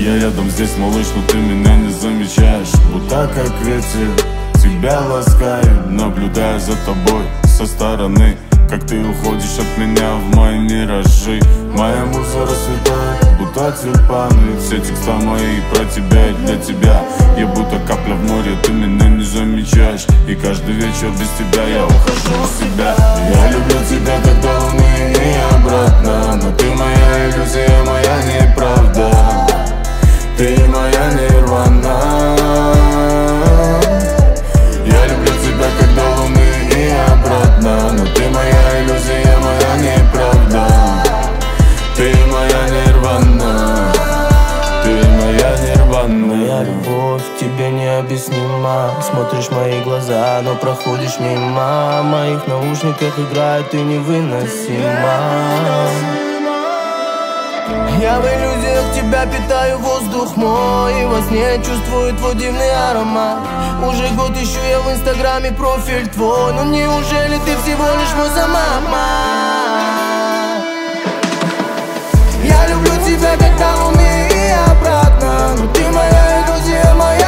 Я рядом здесь, малыш, но ты меня не замечаешь. Будто как ветер тебя ласкаю, наблюдая за тобой со стороны, как ты уходишь от меня в мои миражи. Моя муза расцветает, будто тюльпаны. Все текста мои про тебя и для тебя. Я будто капля в море, ты меня не замечаешь. И каждый вечер без тебя я ухожу в себя. Я люблю тебя как до луны и обратно, но ты моя иллюзия, моя неправда. Ты моя нирвана. Я люблю тебя как до луны и обратно, но ты моя иллюзия, моя неправда. Ты моя нирвана. Ты моя нирвана. Моя любовь тебе необъяснима. Смотришь в мои глаза, но проходишь мимо. В моих наушниках играет ты невыносима. Я в иллюзиях тебя питаю, воздух мой, и во сне чувствую твой дивный аромат. Уже год ищу я в инстаграме профиль твой, но неужели ты всего лишь мой замама? Я люблю тебя как до луны и обратно, но ты моя иллюзия, моя